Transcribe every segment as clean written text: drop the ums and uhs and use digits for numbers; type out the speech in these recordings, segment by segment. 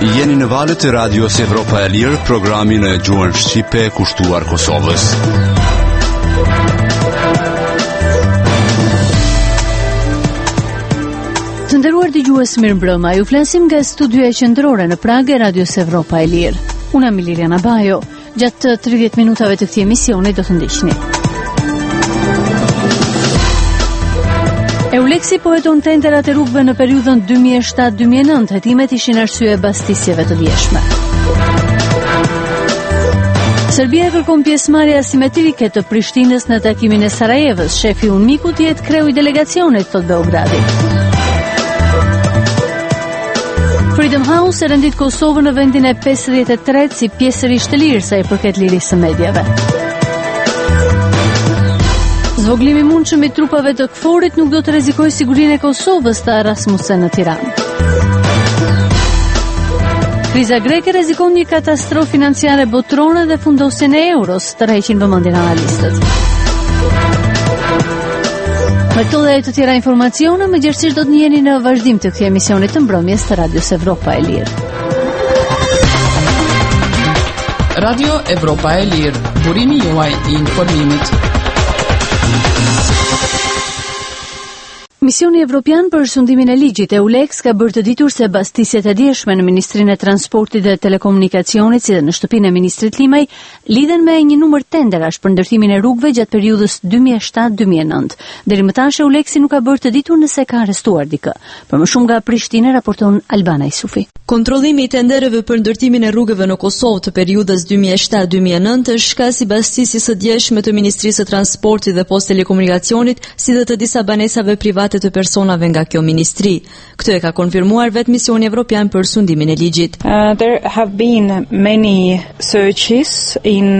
Jeni në valët e radios Evropa e Lirë, programin e gjuhën shqipe kushtuar Kosovës. Të nderuar dëgjues, mirëmbrëma. Ju flasim nga studioja qendrore në Prag e radios Evropa e Lirë. Unë jam Liliana Bajo. Gjatë 30 minutave të këtij emisioni do të ndiqni. Eulexi po heton tenderat e rrugëve në periudhën 2007-2009, hetimet ishin arsye e bastisjeve të djeshme. Serbia kërkon pjesëmarrje asimetrike të Prishtinës në takimin e Sarajevës. Shefi Unmikut jetë kreu i delegacionit, thot Beogradi. Freedom House e rendit Kosovën në vendin e 53 si pjesërisht të lirë sa i përket lirisë së medjave. Zvoglimi i mundshëm i trupave të KFOR-it nuk do të rrezikojë sigurinë e Kosovës, tha Rasmussen në Tiranë. Kriza greke rrezikon një katastrofë financiare botërore dhe fundosjen e euros, tërheqin vëmendjen analistët. Me këto dhe të tjera informacione, më gjerësisht do të njiheni në vazhdim të këtij emisioni të mbrëmjes të Radios Evropa e Lirë. Radio Evropa e Lirë, burimi juaj i informimit. Misioni Evropian për sundimin e ligjit EULEX ka bërë të ditur se bastisjet e djeshme në Ministrinë e Transportit dhe Telekomunikacionit si dhe në shtëpinë e ministrit Limaj lidhen me një numër tenderash për ndërtimin e rrugëve gjatë periudhës 2007-2009. Deri më tash EULEXi nuk ka bërë të ditur nëse ka arrestuar dikë. Për më shumë nga Prishtinë, raporton Albana Isufi. Kontrollimi i tendereve për ndërtimin e rrugëve në Kosovë të periudhës 2007-2009 është shkak i bastisjes së djeshme të Ministrisë së Transportit dhe Post Telekomunikacionit, si dhe të disa banesave private të personave nga kjo ministri. Këtë e ka konfirmuar vetë Misioni Evropian për sundimin e ligjit. There have been many searches in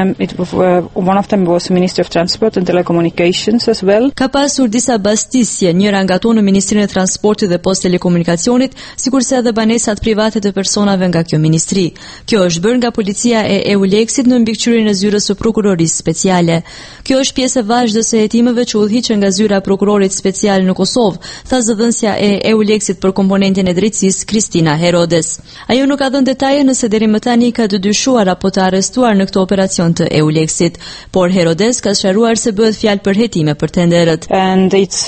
one of them was Ministry of Transport and Telecommunications as well. Ka pasur disa bastisje, njëra nga ato në Ministrinë e Transportit dhe Post Telekomunikacionit, sikurse edhe banesat private të personave nga kjo ministri. Kjo është bërë nga policia e EULEX-it në mbikëqyrjen e zyrës së prokurorisë speciale. Kjo është pjesë e vazhdës së hetimeve që udhëhiqen nga zyra e prokurorit special në Kosovë, tha zëdhënësja e EULEX-it për komponentin e drejtësisë Kristina Herodes. Ajo nuk ka dhënë detaje nëse deri më tani ka të dyshuar apo të arrestuar në këtë operacion të EULEX-it, por Herodes ka sqaruar se bëhet fjalë për hetime për tenderët. And it's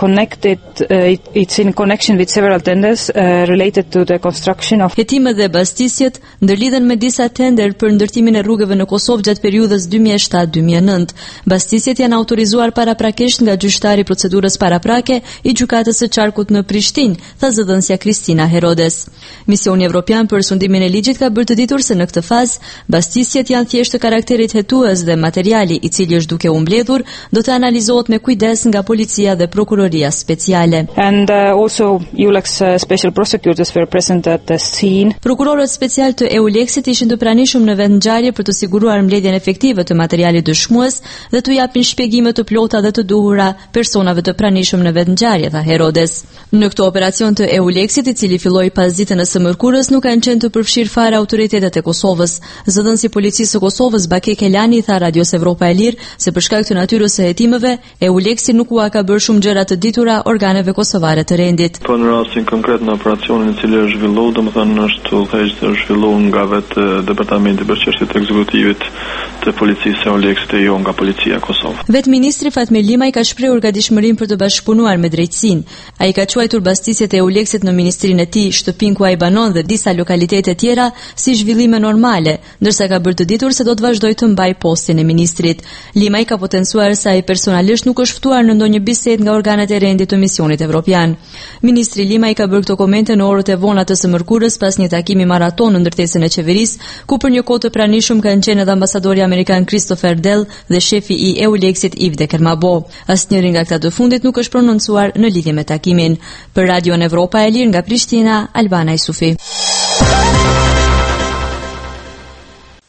it's in connection with several tenders related to the construction of. Hetimet dhe bastisjet ndërlidhen me disa tender për ndërtimin e rrugëve në Kosovë gjatë periudhës 2007-2009. Bastisjet janë autorizuar paraprakisht nga gjyqtari procedurës paraprake i gjykatës së Qarkut në Prishtinë, tha zëdhënësja Kristina Herodes. Misioni Evropian për sundimin e ligjit ka bërë të ditur se në këtë fazë bastisjet janë thjesht të karakterit hetues dhe materiali i cili është duke u mbledhur do të analizohet me kujdes nga policia dhe prokuroria speciale. And also EULEX special prosecutors were present at the scene. Prokurorët special të EULEX-it ishin të pranishëm në vendngjarje për të siguruar mbledhjen efektive të materialit dëshmues dhe të japin shpjegime të plota dhe të duhura personave të pranishëm në vendngjarje, tha Herodes. Në këtë operacion të EULEX-it, i cili filloi pas ditën e së mërkurës, nuk kanë qenë të përfshirë fare autoritetet e Kosovës. Zëdhënësi i policisë së Kosovës, Bake Kelani, tha Radios Evropa e Lirë se për shkak të natyrës së hetimeve, EULEX-i nuk ua ka bërë shumë gjëra të ditura organeve kosovare të rendit. Po në rastin konkret në operacionin i cili është zhvilluar, domethënë është udhëheqës është zhvilluar nga vetë Departamenti për çështjet e ekzekutivit të policisë së EULEX-it e jo nga policia e Kosovës. Vetë ministri Fatmir Limaj ka shprehur gatishmërinë për të bashkëpunuar me drejtësinë. Ai ka quajtur bastisjet e EULEX-it në ministrinë e tij, shtëpinë ku ai banon dhe disa lokalitete tjera si zhvillime normale, ndërsa ka bërë të ditur se do të vazhdojë të mbajë postin e ministrit. Limaj ka potencuar se ai personalisht nuk është ftuar në ndonjë bisedë nga organet e rendit të misionit evropian. Ministri Limaj ka bërë këto komente në orët e vona të së mërkurës pas një takimi maraton në ndërtesën e qeverisë, ku për një kohë të pranishëm kanë qenë edhe ambasadori amerikan Christopher Dell dhe shefi i EULEX-it Yves de Kermabo. Asnjëri nga këta të fundit nuk është prononcuar në lidhje me takimin. Për Radion Evropa e Lirë nga Prishtina, Albana Isufi.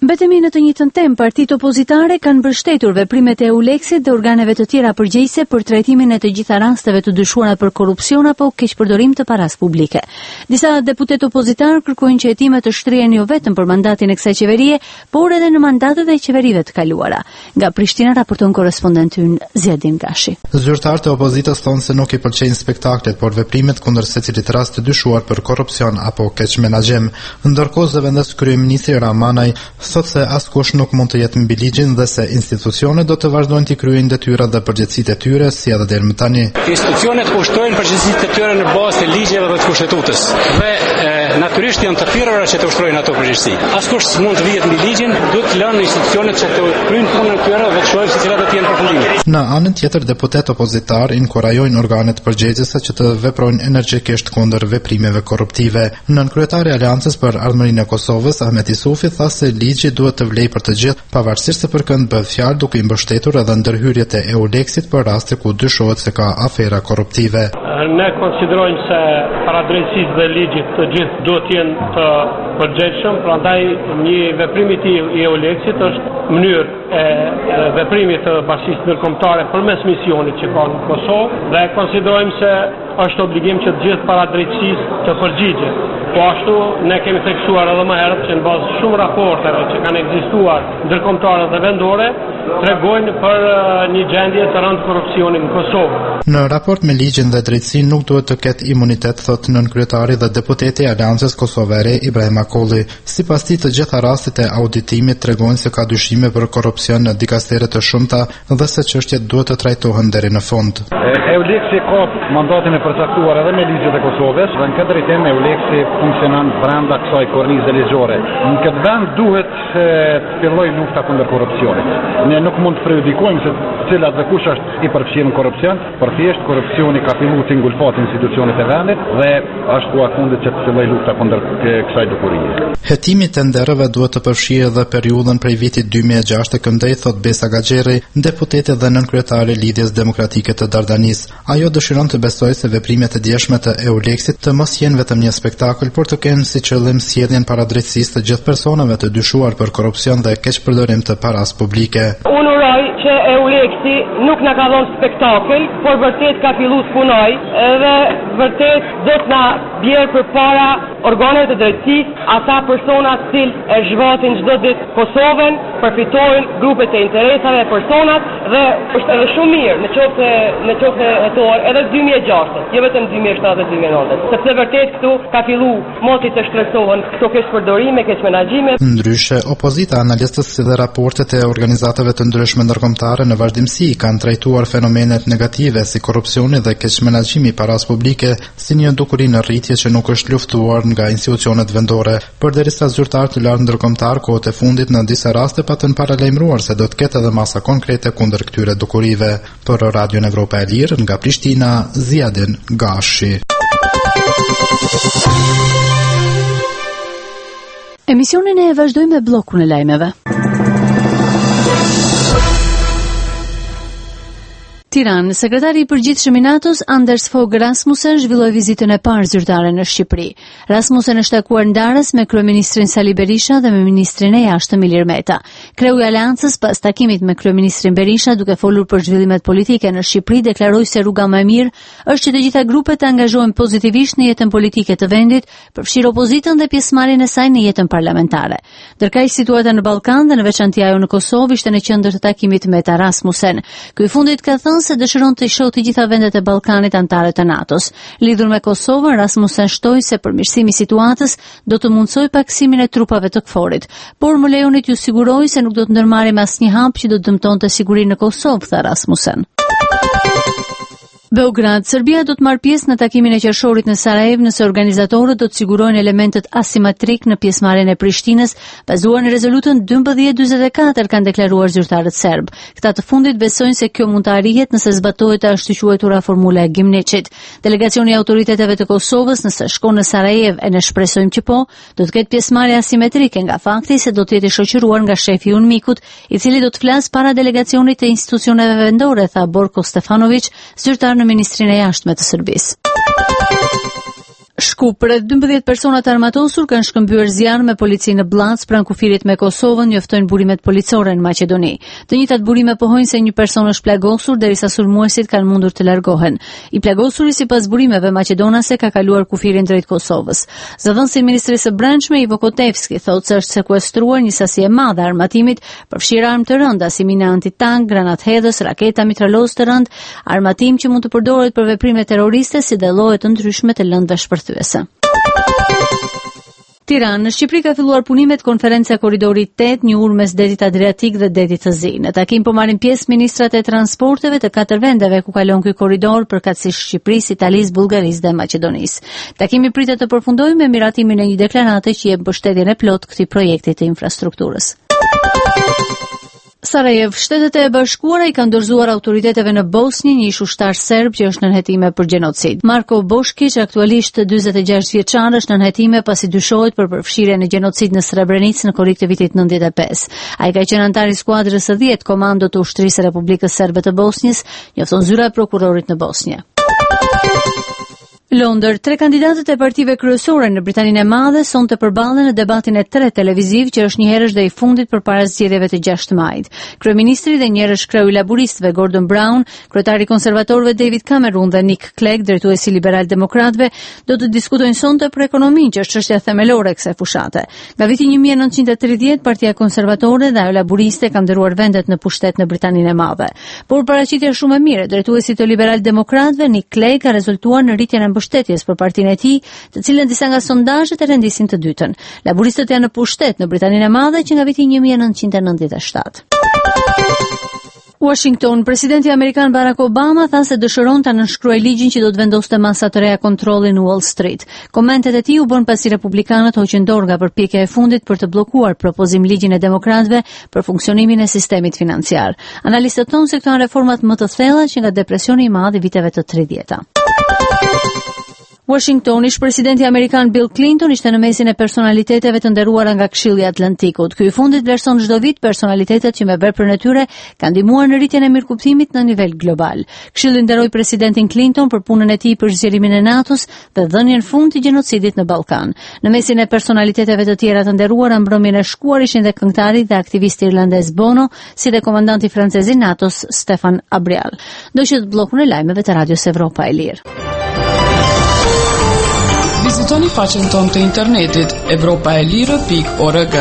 Mbetemi në të njëjtën temë, partitë opozitare kanë mbështetur veprimet e EULEX-it dhe organeve të tjera përgjegjëse për trajtimin e të gjitha rasteve të dyshuara për korrupsion apo keqpërdorim të paras publike. Disa deputet opozitar kërkojnë që hetimet të shtrihen jo vetëm për mandatin e kësaj qeverie, por edhe në mandatet e qeverive të kaluara. Nga Prishtina raporton korrespondenti ynë Ziadin Gashi. Zyrtarët e opozitës thonë se nuk i pëlqejnë spektaklet, por veprimet kundër secilit rast të dyshuar për korrupsion apo keqmenaxhem. Ndërkohë zëvendës kryeministri Ramanaj thot se askush nuk mund të jetë mbi ligjin dhe se institucionet do të vazhdojnë të kryejnë detyrat dhe përgjegjësitë e tyre si edhe deri më tani. Institucionet ushtrojnë përgjegjësitë e tyre në bazë të ligjeve dhe të kushtetutës. Dhe natyrisht janë të thirrura që të ushtrojnë ato përgjegjësi. Askush s'mund të vihet mbi ligjin, duhet të lënë institucionet që të kryejnë punën e tyre dhe të shohin se cilat do të jenë përfundimet. Në anën tjetër, deputet opozitar inkurajojnë organet përgjegjëse që të veprojnë energjikisht kundër veprimeve korruptive. Nënkryetari i Aleancës për Ardhmërinë e Kosovës, Ahmet Isufi, tha se ligji duhet të vlejë për të gjithë, pavarësisht se për kënd bëhet fjalë, duke i mbështetur edhe ndërhyrjet e EULEX-it për raste ku dyshohet se ka afera korruptive. Ne konsiderojmë se paradrejtësisë dhe ligjit të gjithë duhet të jenë të përgjegjshëm, prandaj një veprim i EULEX-it është mënyrë e veprimit të bashkisë ndërkombëtare përmes misionit që ka në Kosovë dhe konsiderojmë se është obligim që të gjithë paradrejtësisë të përgjigjen. Po ashtu ne kemi theksuar edhe më herët që në bazë shumë raporteve që kanë ekzistuar ndërkombëtare dhe vendore tregojnë për një gjendje të rëndë korrupsioni në Kosovë. Në raport me ligjin dhe drejtësinë nuk duhet të ketë imunitet, thot nënkryetari dhe deputeti i Aleancës Kosovare Ibrahim Akolli. Sipas tij, të gjitha rastet e auditimit tregojnë se ka dyshime për korrupsion në dikastere të shumta dhe se çështjet duhet të trajtohen deri në fund. EULEX-i ka mandatin e përcaktuar edhe me ligjet e Kosovës dhe në këtë drejtim EULEX-i funksionon brenda kësaj kornize ligjore. Në këtë vend duhet të fillojë lufta kundër korrupsionit. Ne nuk mund të prejudikojmë se cilat dhe kush është i përfshirë në korrupsion, por thjesht korrupsioni ka filluar të ngulfat institucionet e vendit dhe është koha e fundit që të fillojë lufta kundër kësaj dukurie. Hetimi i tendereve duhet të përfshijë edhe periudhën prej vitit 2006 të këndej, thot Besa Gaxherri, deputete dhe nënkryetare Lidhjes Demokratike të Dardanis. Ajo dëshiron të besojë se veprimet e djeshme të EULEX-it të mos jenë vetëm një spektakël, por të kenë si qëllim sjelljen paradrejtësisë të gjithë personave të dyshuar për korrupsion dhe keqpërdorim të paras publike. Unë uroj që EULEX-i nuk na ka dhënë spektakël, por vërtet ka filluar të punojë dhe vërtet do të na bjerë përpara organeve të drejtësisë, ata persona të cilë e zhvatin çdo ditë Kosovën, përfitojnë grupet e interesave e personat dhe është edhe shumë mirë në qoftë hetuar edhe 2006, jo vetëm 2007 dhe 2009, sepse vërtet këtu ka filluar moti të shtresohen këto keqpërdorime, keqmenaxhime. Ndryshe, opozita, analistët si dhe raportet e organizatave të ndryshme ndërkombëtare në vazhdimsi kanë trajtuar fenomenet negative si korrupsioni dhe keqmenaxhimi paras publike si një dukuri në rritje që nuk është luftuar nga institucionet vendore. Përderisa zyrtarë të lartë ndërkombëtar kohët e fundit në disa raste patën paralajmëruar se do të ketë edhe masa konkrete kundër këtyre dukurive. Për Radion Evropa e Lirë, nga Prishtina, Ziadin Gashi. Emisionin e vazhdojmë me bllokun e lajmeve. Tiranë, sekretari i përgjithshëm i NATO-s Anders Fogh Rasmussen zhvilloi vizitën e parë zyrtare në Shqipëri. Rasmussen është takuar ndarës me kryeministrin Sali Berisha dhe me ministrin e jashtëm Ilir Meta. Kreu i Aleancës pas takimit me kryeministrin Berisha, duke folur për zhvillimet politike në Shqipëri, deklaroi se rruga më e mirë është që të gjitha grupet të angazhohen pozitivisht në jetën politike të vendit, përfshirë opozitën dhe pjesëmarrjen e saj në jetën parlamentare. Ndërkaq situata në Ballkan dhe në veçanti ajo në Kosovë ishte në qendër të takimit Meta Rasmussen. Ky i fundit ka thënë se dëshiron të shohë të gjitha vendet e Ballkanit anëtare të NATO-s. Lidhur me Kosovën, Rasmussen shtoi se përmirësimi i situatës do të mundsojë paksimin e trupave të KFOR-it, por më lejoni t'ju siguroj se nuk do të ndërmarrim asnjë hap që do të dëmtonte sigurinë në Kosovë, tha Rasmussen. Beograd, Serbia do të marrë pjesë në takimin e qershorit në Sarajevo nëse organizatorët do të sigurojnë elementet asimetrik në pjesëmarrjen e Prishtinës, bazuar në rezolutën 1244, kanë deklaruar zyrtarët serb. Këta të fundit besojnë se kjo mund të arrihet nëse zbatohet ashtu quajtura formula e Gimniçit. Delegacioni i autoriteteve të Kosovës, nëse shkon në Sarajevo, e ne shpresojmë që po, do të ketë pjesëmarrje asimetrike nga fakti se do të jetë i shoqëruar nga shefi i UNMIK-ut, i cili do të flasë para delegacionit të institucioneve vendore, tha Borko Stefanović, zyrtar në Ministrinë e Jashtme të Serbisë. Shkup, rreth 12 persona të armatosur kanë shkëmbyer zjarr me policinë në Blac pranë kufirit me Kosovën, njoftojnë burimet policore në Maqedoni. Të njëjtat burime pohojnë se një person është plagosur derisa sulmuesit kanë mundur të largohen. I plagosuri sipas burimeve maqedonase ka kaluar kufirin drejt Kosovës. Zëdhënësi i Ministrisë së Brendshme Ivo Kotevski thotë se është sekuestruar një sasi e madhe armatimit, përfshirë armë të rënda si mina antitank, granathedhës, raketa mitralozë të rënd, armatim që mund të përdoret për veprime terroriste si dhe lloje të ndryshme të lëndëve shpërthyese. Tiranë, në Shqipëri ka filluar punimet konferenca Korridori 8, një urë mes detit Adriatik dhe detit të Zi. Në takim po marrin pjesë ministrat e transporteve të 4 vendeve ku kalon ky korridor, përkatësisht Shqipërisë, Italisë, Bullgarisë dhe Maqedonisë. Takimi pritet të përfundojë me miratimin e një deklarate që jep mbështetjen e plotë këtij projekti të infrastrukturës. Sarajevo, Shtetet e Bashkuara I kanë dorëzuar autoriteteve në Bosnjë një ish ushtar serb që është nën hetime për gjenocid. Marko Boškić, aktualisht 46 vjeçar, është nën hetime pasi dyshohet për përfshirjen në gjenocid në Srebrenicë në korrik të vitit 95. Ai ka qenë antar I skuadrës së 10 komando të ushtrisë së Republikës Serbe të Bosnjës, njofton zyra e prokurorit në Bosnjë. Londër, 3 kandidatët e partive kryesore në Britaninë e Madhe sonte përballen në debatin e 3 televiziv që është një herësh dhe I fundit përpara zgjedhjeve të 6 majit. Kryeministri dhe një herësh kreu I laburistëve Gordon Brown, kryetari I konservatorëve David Cameron dhe Nick Clegg, drejtuesi liberal-demokratëve, do të diskutojnë sonte për ekonominë, që është çështja themelore e kësaj fushate. Nga viti 1930, Partia Konservatore dhe ajo laburiste kanë ndëruar vendet në pushtet në Britaninë e Madhe. Por paraqitja shumë e mirë, drejtuesi të liberal-demokratëve Nick Clegg ka rezultuar në rritjen e mbështetjes për partinë e tij, të cilën disa nga sondazhet e rendisin të dytën. Laburistët janë në pushtet në Britaninë e Madhe që nga viti 1997. Washington, presidenti amerikan Barack Obama tha se dëshiron ta nënshkruajë ligjin që do të vendoste masa të reja kontrollin në Wall Street. Komentet e tij u bën pasi republikanët hoqën dorë nga përpjekja e fundit për të bllokuar propozim ligjin e demokratëve për funksionimin e sistemit financiar. Analistët thonë se këto janë reformat më të thella që nga depresioni I madh I viteve të 30-ta. Washington, ish-presidenti amerikan Bill Clinton ishte në mesin e personaliteteve të nderuara nga Këshilli I Atlantikut. Ky I fundit vlerëson çdo vit personalitetet që me veprën e tyre kanë ndihmuar në rritjen e mirëkuptimit në nivel global. Këshilli nderoi presidentin Clinton për punën e tij për zgjerimin e NATO-s dhe dhënien fund të gjenocidit në Ballkan. Në mesin e personaliteteve të tjera të nderuara mbrëmjen e shkuar ishin dhe këngëtari dhe aktivisti irlandez Bono, si dhe komandanti francez I NATO-s Stefan Abrial. Ndoqët bllokun e lajmeve të Radios Evropa e Lirë. Vizitoni faqen tonë të internetit evropaelire.org.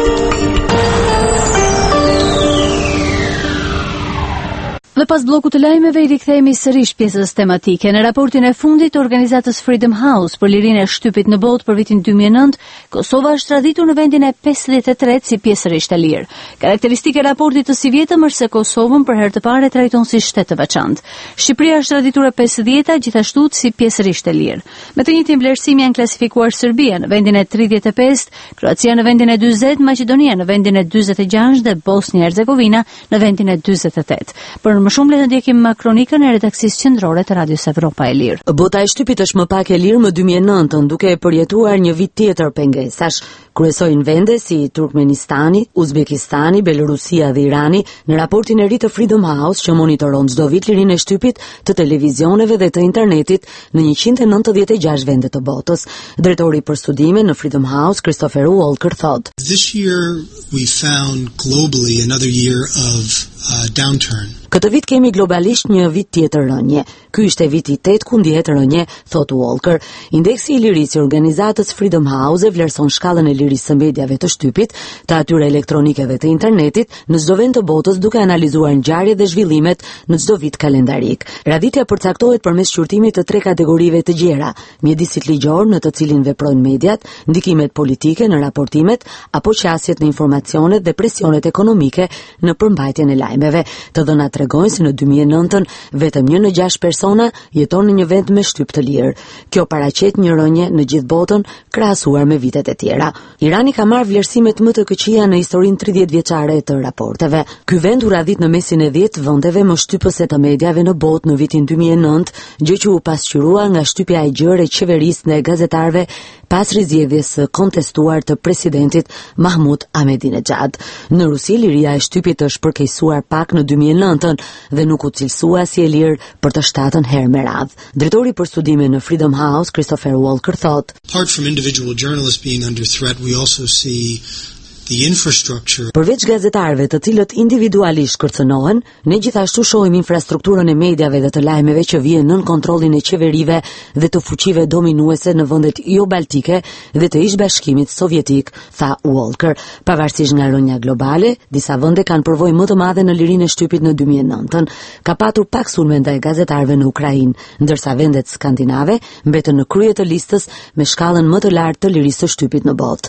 Dhe pas bllokut të lajmeve I rikthehemi sërish pjesës tematike. Në raportin e fundit të organizatës Freedom House për lirinë e shtypit në botë për vitin 2009, Kosova është radhitur në vendin e 53 si pjesërisht e lirë. Karakteristike e raportit të si vjetëm është se Kosovën për herë të parë trajton si shtet të veçantë. Shqipëria është radhitur e 50 gjithashtu si pjesërisht e lirë. Me të njëjtin vlerësim janë klasifikuar Serbia në vendin e 35, Kroacia në vendin e 40, Maqedonia në vendin e 46 dhe Bosnia-Hercegovina në vendin e 48. Për më shumë le të ndjekim kronikën e redaksisë qendrore të Radios Evropa e Lirë. Bota e shtypit është më pak e lirë më 2009, duke e përjetuar një vit tjetër pengesash. Kryesojnë vende si Turkmenistani, Uzbekistani, Belorusia dhe Irani në raportin e ri të Freedom House që monitoron çdo vit lirinë e shtypit të televizioneve dhe të internetit në 196 vende të botës. Drejtori për studime në Freedom House, Christopher Walker, thotë: This year we found globally another year of downturn. Këtë vit kemi globalisht një vit tjetër rënje. Ky ishte viti 8 ku ndihet rënje, thot Walker. Indeksi I lirisë I organizatës Freedom House vlerëson shkallën e lirisë së mediave të shtypit, të atyre elektronike dhe të internetit në çdo vend të botës duke analizuar ngjarjet dhe zhvillimet në çdo vit kalendarik. Radhitja përcaktohet përmes shqyrtimit të 3 kategorive të gjera: mjedisit ligjor në të cilin veprojnë mediat, ndikimet politike në raportimet apo qasjet në informacionet dhe presionet ekonomike në përmbajtjen e lajmeve. Të dhënat tregojnë se në 2009 vetëm 1 në 6 persona jeton në një vend me shtyp të lirë. Kjo paraqet një rënje në gjithë botën krahasuar me vitet e tjera. Irani ka marrë vlerësimet më të këqija në historinë 30 vjeçare të raporteve. Ky vend u radhit në mesin e 10 vendeve më shtypëse të mediave në botë në vitin 2009, gjë që u pasqyrua nga shtypja e gjerë e qeverisë dhe gazetarëve pas rizgjedhjes së kontestuar të presidentit Mahmud Ahmadinejad. Në Rusi, liria e shtypit është përkeqësuar pak në 2009 dhe nuk u cilësua si e lirë për të 7ën herë me radhë. Drejtori për studime në Freedom House, Christopher Walker, thot: Apart from individual journalists being under threat, we also see the infrastructure. Përveç gazetarëve të cilët individualisht kërcënohen, ne gjithashtu shohim infrastrukturën e mediave dhe të lajmeve që vjen nën kontrollin e qeverive dhe të fuqive dominuese në vendet jo baltike dhe të ish-bashkimit sovjetik, tha Walker. Pavarësisht nga rënja globale, disa vende kanë përvojë më të madhe në lirinë e shtypit në 2009. Ka patur pak sulme ndaj gazetarëve në Ukrainë, ndërsa vendet skandinave mbetën në krye të listës me shkallën më të lartë të lirisë së shtypit në botë.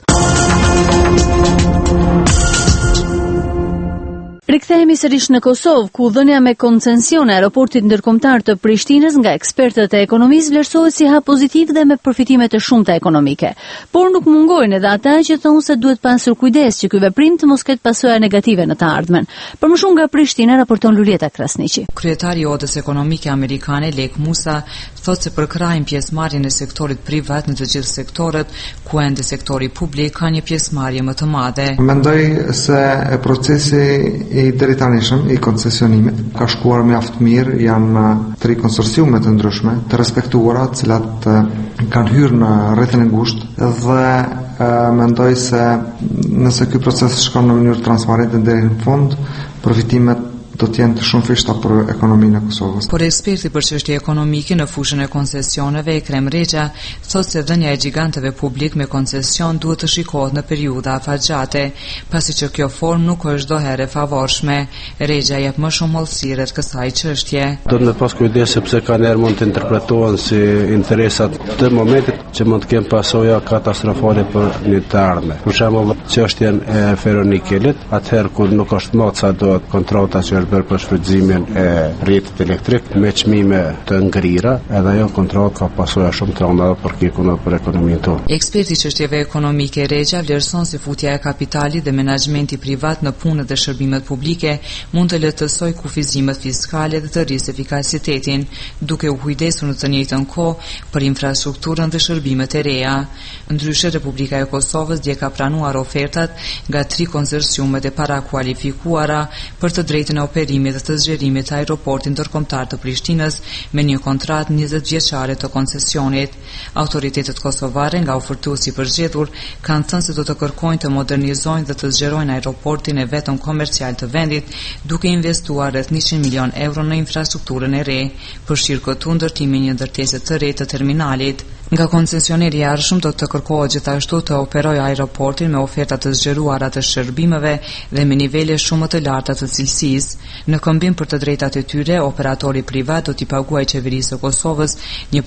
Rikthehemi sërish në Kosovë, ku dhënia me koncesion e aeroportit ndërkombëtar të Prishtinës nga ekspertët e ekonomisë vlerësohet si hap pozitiv dhe me përfitime të shumta ekonomike. Por nuk mungojnë edhe ata që thonë se duhet pasur kujdes që ky veprim të mos ketë pasoja negative në të ardhmen. Për më shumë nga Prishtina raporton Lulieta Krasniqi. Kryetari i Odës Ekonomike Amerikane Lek Musa thotë se përkrajnë pjesëmarrjen e sektorit privat në të gjithë sektorët, ku ende sektori publik ka një pjesëmarrje më të madhe. Mendoj se procesi i drejtanishëm i koncesionimit ka shkuar mjaft mirë, janë 3 konsorciume të ndryshme të respektuara, të cilat kanë hyrë në rrethin e ngushtë dhe mendoj se nëse ky proces shkon në mënyrë transparente deri në fund, përfitimet do të jenë të shumëfishta për ekonominë e Kosovës. Por eksperti për çështje ekonomike në fushën e koncesioneve, Ekrem Rexha, thotë se dhënia e gjiganteve publik me koncesion duhet të shikohet në periudha afatgjate, pasi që kjo formë nuk është doherë e favorshme. Rexha jep më shumë hollësi rreth kësaj çështje. Do të pas kujdes sepse kanë herë mund të interpretohen si interesat të momentit që mund të kenë pasoja katastrofale për një të ardhme. Për shembull, çështjen e ferronikelit, atëherë kur nuk është më sa do kontrata që për shfrytëzimin e rrjetit elektrik me çmime të ngrira, edhe ajo kontroll ka pasoja shumë të rënda për kikun dhe për ekonominë tonë. Eksperti çështjeve ekonomike Rexha vlerëson se futja e kapitalit dhe menaxhmenti privat në punët dhe shërbimet publike mund të lehtësojë kufizimet fiskale dhe të rrisë efikasitetin, duke u kujdesur në të njëjtën kohë për infrastrukturën dhe shërbimet e reja. Ndryshe, Republika e Kosovës dje ka pranuar ofertat nga 3 konsorciumet e parakualifikuara për të drejtën e operimit dhe të zgjerimit të aeroportit ndërkombëtar të Prishtinës me një kontratë 20 vjeçare të koncesionit. Autoritetet kosovare nga ofertuesi i përzgjedhur kanë thënë se do të kërkojnë të modernizojnë dhe të zgjerojnë aeroportin e vetëm komercial të vendit, duke investuar rreth 100 milion euro në infrastrukturën e re, përfshirë këtu ndërtimi një ndërtese të re të terminalit. Nga koncesioneri i arshëm do të kërkohet gjithashtu të operojë aeroportin me oferta të zgjeruara të shërbimeve dhe me nivele shumë më të larta të cilësisë. Në këmbim për të drejtat e tyre, operatori privat do t'i paguajë qeverisë së Kosovës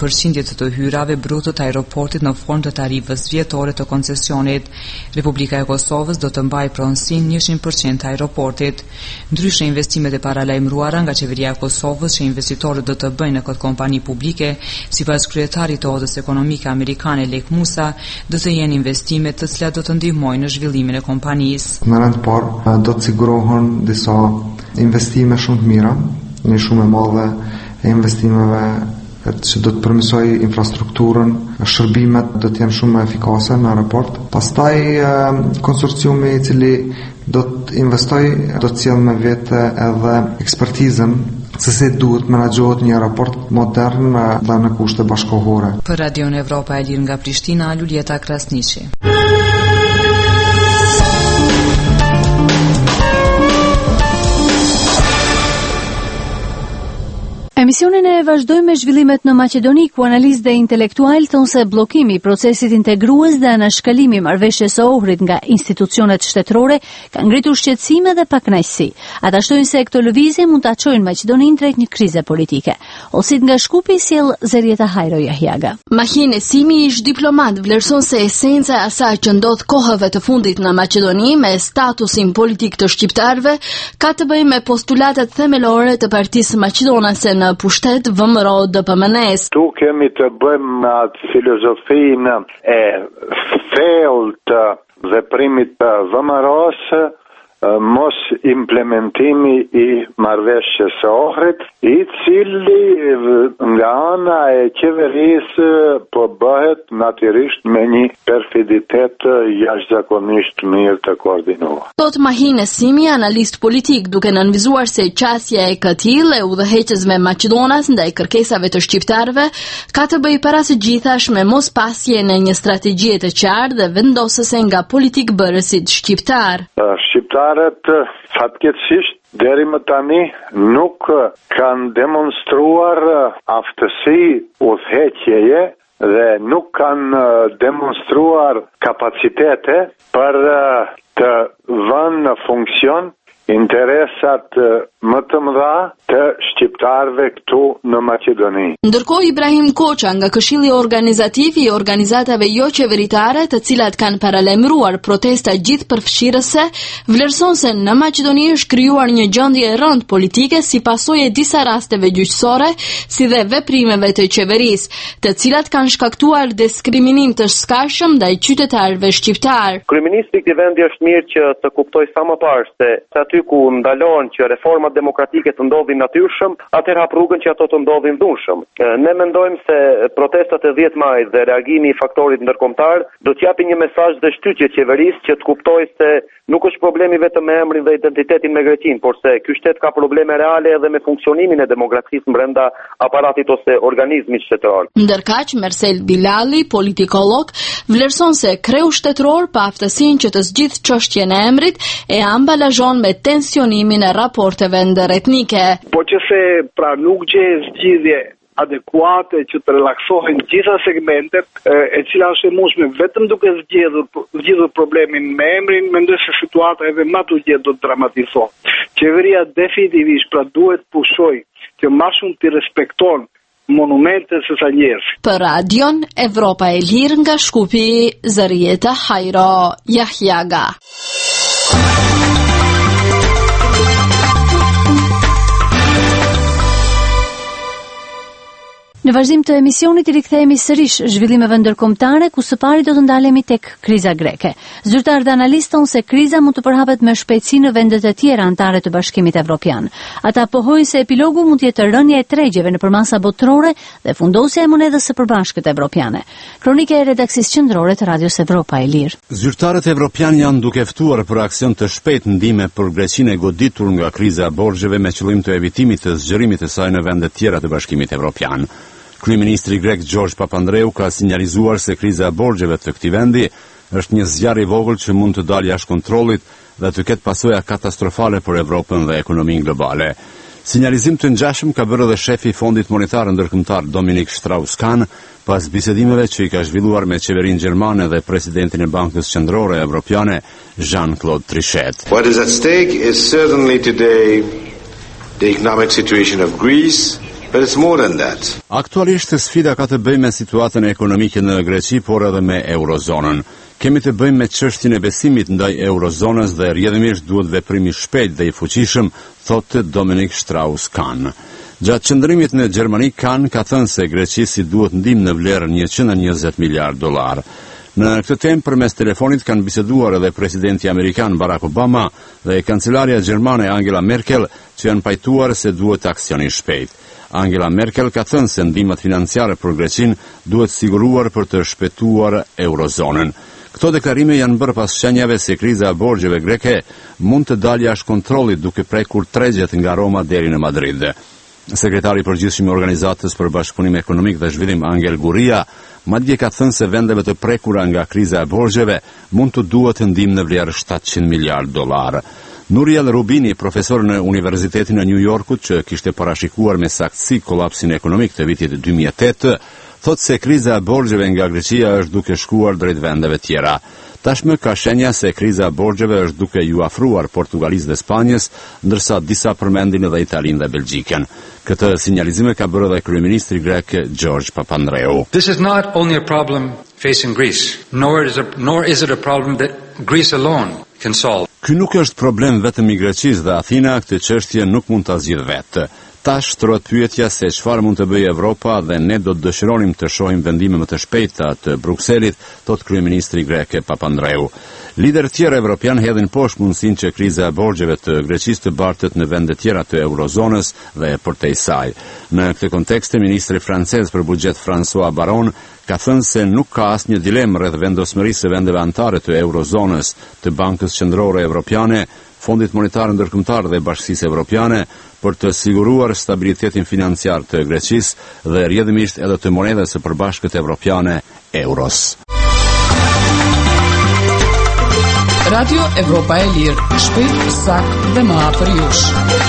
1% të hyrave bruto të aeroportit në formë të tarifës vjetore të koncesionit. Republika e Kosovës do të mbajë pronësinë 100% të aeroportit. Ndryshe, investimet e paralajmëruara nga qeveria e Kosovës që investitorët do të bëjnë në këtë kompani publike, sipas kryetarit të Odës Ekonomike Amerikane Lek Musa, do të jenë investime të cilat do të ndihmojnë në zhvillimin e kompanisë. Në rend parë do të sigurohen disa investime shumë të mira, një shumë e madhe e investimeve që do të përmirësoj infrastrukturën, shërbimet do të jenë shumë më efikase në aeroport. Pastaj konsorciumi i cili do të investoj do të sjellë me vete edhe ekspertizën se si duhet menaxhohet një aeroport modern dhe në kushte bashkëkohore. Për Radion Evropa e Lirë nga Prishtina, Lulieta Krasniqi. Emisionin e vazhdojmë me zhvillimet në Maqedoni, ku analistë dhe intelektual thonë se bllokimi i procesit integrues dhe anashkalimi i marrëveshjes së Ohrit nga institucionet shtetërore ka ngritur shqetësime dhe pakënaqësi. Ata shtojnë se këto lëvizje mund ta çojnë Maqedoninë drejt një krize politike. Osit nga Shkupi sjell Zerieta Hajro Jahjaga. Mahine Simi, ish diplomat, vlerëson se esenca e asaj që ndodh kohëve të fundit në Maqedoni me statusin politik të shqiptarëve ka të bëjë me postulatet themelore të Partisë Maqedonase në pushtet VMRO DPMNE-s. Tu kemi të bëjmë me atë filozofinë e thellë të veprimit të VMRO-s, mos implementimi I marrëveshjes së Ohrit, I cili nga ana e qeverisë po bëhet natyrisht me një perfiditet jashtëzakonisht mirë të koordinuar. Thot Mahine Simi, analist politik, duke nënvizuar se qasja e këtij e udhëheqësve Maqedonas ndaj kërkesave të shqiptarëve ka të bëjë para së gjithash me mospasjen e një strategjie të qartë dhe vendosëse nga politikbërësit shqiptar. Shqiptarët fatkeqësisht deri më tani nuk kanë demonstruar aftësi udhëheqjeje dhe nuk kanë demonstruar kapacitete për të vënë në funksion interesat më të mëdha të shqiptarëve këtu në Maqedoni. Ndërkohë Ibrahim Koça nga Këshilli Organizativ I organizatave jo qeveritare, të cilat kanë paralajmëruar protesta gjithëpërfshirëse, vlerëson se në Maqedoni është krijuar një gjendje e rëndë politike si pasojë e disa rasteve gjyqësore, si dhe veprimeve të qeverisë, të cilat kanë shkaktuar diskriminim të skajshëm ndaj qytetarëve shqiptar. Kryeministri I këtij vendi është mirë që të kuptojë sa më parë se aty ku ndalon që reformat demokratike të ndodhin natyrshëm, atëherë hap rrugën që ato të ndodhin dhunshëm. Ne mendojmë se protestat e 10 majit dhe reagimi I faktorit ndërkombëtar do të japin një mesazh dhe shtytje qeverisë që të kuptojë se nuk është problemi vetëm me emrin dhe identitetin me Greqinë, por se ky shtet ka probleme reale edhe me funksionimin e demokracisë brenda aparatit ose organizmit shtetëror. Ndërkaq Mersel Bilali, politikolog, vlerëson se kreu shtetëror pa aftësinë që të zgjidhë çështjen e emrit e ambalazhon me tensionimin e raporteve ndëretnike. Po që se pra nuk gjehet zgjidhje adekuate që të relaksohen gjitha segmentet e cila është e mundshme vetëm duke zgjidhur problemin me emrin, mendoj se situata edhe më të gjatë do të dramatizohet. Qeveria definitivisht pra duhet pushoj që më shumë të respekton monumente se sa njerëz. Për Radion Evropa e Lirë nga Shkupi, Zarieta Hajro Yahyaga. Në vazhdim të emisionit I rikthehemi sërish zhvillimeve ndërkombëtare, ku së pari do të ndalemi tek kriza greke. Zyrtarët dhe analistët thonë se kriza mund të përhapet me shpejtësi në vendet e tjera anëtare të Bashkimit Evropian. Ata pohojnë se epilogu mund të jetë rënja e tregjeve në përmasa botërore dhe fundosja e monedhës së përbashkët evropiane. Kronika e redaksisë qendrore të Radios Evropa e Lirë. Zyrtarët evropian janë duke ftuar për aksion të shpejtë ndihme për Greqinë e goditur nga kriza e borxheve me qëllim të evitimit të zgjerimit të saj në vende të tjera të Bashkimit Evropian. Kryeministri grek George Papandreou ka sinjalizuar se kriza e borxheve të këtij vendi është një zjarr I vogël që mund të dalë jashtë kontrollit dhe të ketë pasoja katastrofale për Evropën dhe ekonominë globale. Sinjalizim të ngjashëm ka bërë edhe shefi I Fondit Monetar Ndërkombëtar Dominic Strauss-Kahn pas bisedimeve që I ka zhvilluar me qeverinë gjermane dhe presidentin e Bankës Qendrore Evropiane Jean-Claude Trichet. What is at stake is certainly today the economic situation of Greece. But it's more than that. Aktualisht sfida ka të bëjë me situatën ekonomike në Greqi, por edhe me eurozonën. Kemi të bëjmë me çështjen e besimit ndaj eurozonës dhe rrjedhimisht duhet veprim I shpejtë dhe I fuqishëm, thotë Dominic Strauss-Kahn. Gjatë qëndrimit në Gjermani, Kahn ka thënë se Greqisi duhet ndihmë në vlerën $120 miliardë. Në këtë temë përmes telefonit kanë biseduar edhe presidenti amerikan Barack Obama dhe kancelaria gjermane Angela Merkel, që janë pajtuar se duhet aksioni shpejt. Angela Merkel ka thënë se ndihmat financiare për Greqinë duhet siguruar për të shpejtuar eurozonën. Këto deklarime janë bërë pas shenjave se kriza e borxheve greke mund të dalë jashtë kontrollit duke prekur tregjet nga Roma deri në Madrid. Sekretari I përgjithshëm I Organizatës për Bashkëpunim Ekonomik dhe Zhvillim Angel Gurria madje ka thënë se vendeve të prekura nga kriza e borxheve mund të duhet ndihmë në vlerë $700 miliardë. Nuriel Rubini, profesor në Universitetin e New Yorkut, që kishte parashikuar me saktësi kolapsin ekonomik të vitit 2008, thotë se kriza e borxheve nga Greqia është duke shkuar drejt vendeve tjera. Tashmë ka shenja se kriza e borxheve është duke ju afruar Portugalisë dhe Spanjës, ndërsa disa përmendin edhe Italinë dhe Belgjikën. Këtë sinjalizime ka bërë edhe kryeministri grek George Papandreou. This is not only a problem facing Greece, nor is it a problem that Greece alone can solve. Ky nuk është problem vetëm I Greqisë dhe Athina këtë çështje nuk mund ta zgjidhë vetë. Tash shtrohet pyetja se çfarë mund të bëjë Evropa dhe ne do të dëshironim të shohim vendime më të shpejta të Brukselit, thot kryeministri grek Papandreou. Liderët tjerë evropian hedhin poshtë mundësinë që kriza e borxheve të Greqisë të bartet në vende tjera të eurozonës dhe përtej saj. Në këtë kontekst, ministri francez për buxhet François Baron ka thënë se nuk ka asnjë dilemë rreth vendosmërisë së vendeve anëtare të eurozonës, të Bankës Qendrore Evropiane, Fondit Monetar Ndërkombëtar dhe Bashkisë Evropiane për të siguruar stabilitetin financiar të Greqisë dhe rrjedhimisht edhe të monedhës së përbashkët evropiane euros. Radio Evropa e Lirë, shpejt, saktë dhe më afër jush.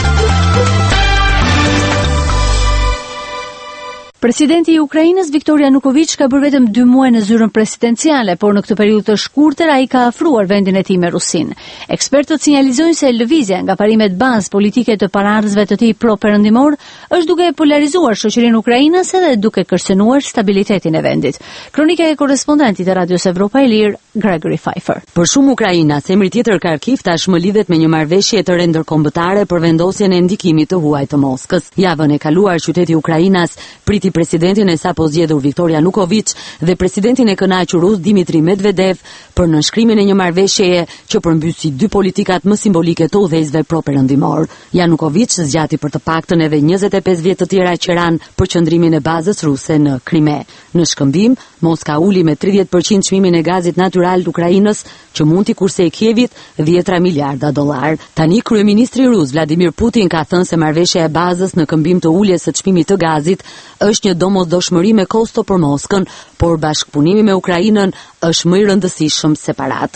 Presidenti i Ukrainës Viktor Yanukovych ka bërë vetëm 2 muaj në zyrën presidenciale, por në këtë periudhë të shkurtër ai ka afruar vendin e tij me Rusinë. Ekspertët sinjalizojnë se lëvizja nga parimet bazë politike të paraardhësve të tij pro-perëndimor është duke polarizuar shoqërinë ukrainase dhe duke kërcënuar stabilitetin e vendit. Kronika e korrespondentit të Radios Evropa e Lirë, Gregory Pfeiffer. Për shumë ukrainas, emri tjetër Kharkiv tashmë lidhet me një marrëveshje të re ndërkombëtare për vendosjen e ndikimit të huaj të Moskës. Javën e kaluar qyteti i Ukrainas priti presidentin e sapo zgjedhur Viktor Yanukovych dhe presidentin e kënaqur rus Dmitri Medvedev për nënshkrimin e një marrëveshjeje që përmbysi 2 politikat më simbolike të udhëheqësve pro-perëndimor. Yanukovych zgjati për të paktën edhe 25 vjet të tjera që ran për qëndrimin e bazës ruse në Krime. Në shkëmbim, Moska uli me 30% çmimin e gazit natyral të Ukrainës, që mund t'i kursej Kievit $10 miliarda. Tani kryeministri rus Vladimir Putin ka thënë se marrëveshja e bazës në këmbim të uljes së çmimit të gazit është një domosdoshmëri me kosto për Moskën, por bashkëpunimi me Ukrainën është më i rëndësishëm separat.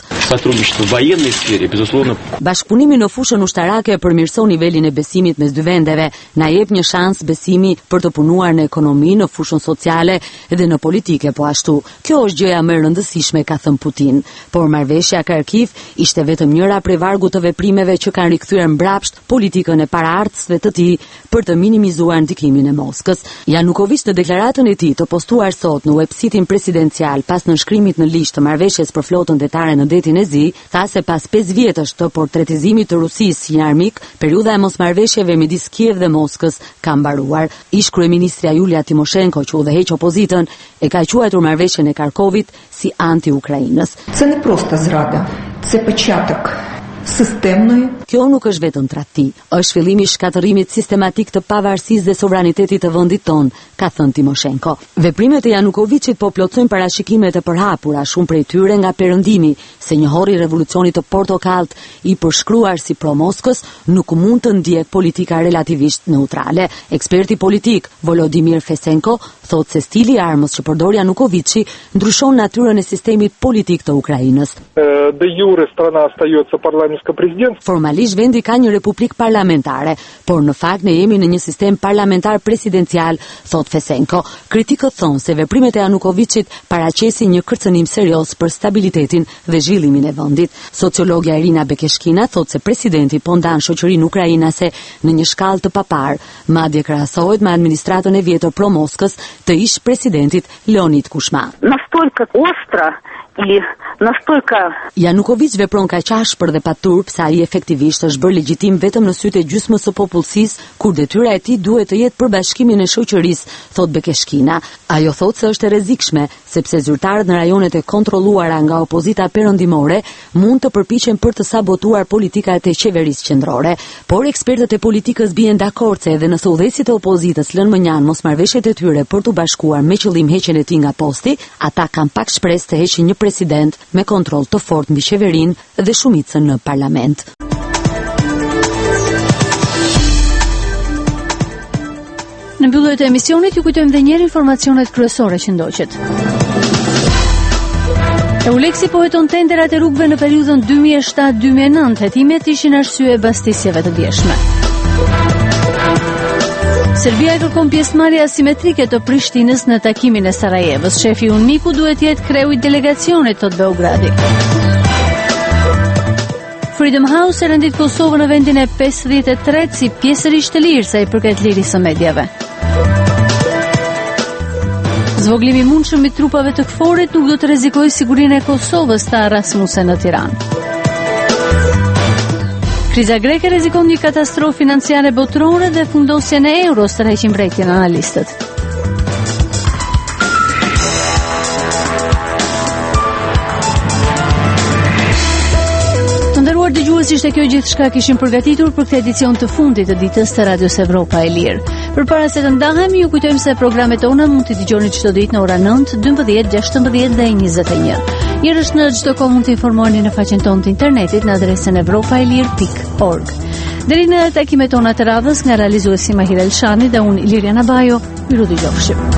Bashkëpunimi në fushën ushtarake përmirëson nivelin e besimit mes dy vendeve, na jep një shans besimi për të punuar në ekonomi, në fushën sociale dhe në politike po ashtu. Kjo është gjëja më e rëndësishme, ka thënë Putin. Por marrëveshja Kharkiv ishte vetëm njëra prej vargut të veprimeve që kanë rikthyer mbrapsht politikën e paraardhësve të tij për të minimizuar ndikimin e Moskës. Yanukovych në deklaratën e tij të postuar sot në websitin presidencial pas nënshkrimit në listë të marrëveshjes për flotën detare në detin e Zi, tha se pas 5 vjetësh të portretizimit të Rusisë si një armik, periudha e mosmarrëveshjeve midis Kiev dhe Moskës ka mbaruar. Ish kryeministrja Julia Timoshenko, që udhëheq opozitën, e ka quajtur marrëveshjen e Kharkovit si anti-Ukrainës. Це не просто зрада, це початок системної. Kjo nuk është vetëm tradhti, është fillimi i shkatërrimit sistematik të pavarësisë dhe sovranitetit të vendit ton, ka thënë Timoshenko. Veprimet e Yanukovichit po plotësojnë parashikimet e përhapura, shumë prej tyre nga perëndimi, se njohuri revolucionit të portokallt i përshkruar si pro-Moskës nuk mund të ndjek politika relativisht neutrale. Eksperti politik Volodymyr Fesenko thotë se stili i armës që përdor Yanukovichi ndryshon natyrën e sistemit politik të Ukrainës. De jure strana остается парламентско-президентской. Formalisht vendi ka një republik parlamentare, por në fakt ne jemi në një sistem parlamentar presidencial, thot Fesenko. Kritikët thonë se veprimet e Yanukovichit paraqesin një kërcënim serioz për stabilitetin dhe zhvillimin e vendit. Sociologja Irina Bekeshkina thot se presidenti po ndan shoqërinë ukrainase në një shkallë të papar, madje krahasohet me administratën e vjetër pro-Moskës të ish presidentit Leonid Kushma. Настолько остро или настолько Yanukovych vepron kaq ashpër dhe paturp sa ai efektivisht është bërë legjitim vetëm në sytë e gjysmës së popullsisë, kur detyra e tij duhet të jetë përbashkimin e shoqërisë, thot Bekeshkina. Ajo thotë se është e rrezikshme, sepse zyrtarët në rajonet e kontrolluara nga opozita perëndimore mund të përpiqen për të sabotuar politikat e qeverisë qendrore, por ekspertët e politikës bien dakord se edhe nëse udhëheqësit e opozitës lënë mënjan mosmarrëveshjet e tyre për të bashkuar me qëllim heqjen e tij nga posti, ata kanë pak shpresë të heqin një president me kontroll të fortë mbi qeverinë dhe shumicën në parlament. Në mbyllje të emisionit ju kujtojmë edhe një herë informacionet kryesore që ndoqet. Euleksi po heton tenderat e rrugëve në periudhën 2007-2009. Hetimet ishin arsye e bastisjeve të djeshme. Serbia e kërkon pjesëmarrje asimetrike të Prishtinës në takimin e Sarajevës. Shefi Uniku duhet jetë kreu i delegacionit, thot Beogradi. Freedom House e rendit Kosovën në vendin e 53 si pjesërisht të lirë sa i përket lirisë së medjave. Zvoglimi i mundshëm i trupave të KFOR-it nuk do të rrezikojë sigurinë e Kosovës, tha Rasmussen në Tiranë. Kriza greke rrezikon një katastrofë financiare botërore dhe fundosjen e euros, tërheqin mbretjen analistët. Dëgjues, ishte kjo gjithçka kishim përgatitur për këtë edicion të fundit të ditës të Radios Evropa e Lirë. Përpara se të ndahemi, ju kujtojmë se programet tona mund t'i dëgjoni çdo ditë në ora 9, 12, 16 dhe 21. Herësh në çdo kohë mund të informoheni në faqen tonë të internetit në adresën evropaelir.org. Deri në takimet tona të radhës, nga realizuesi Mahir Elshani dhe unë Iliriana Bajo, ju dëgjofshim.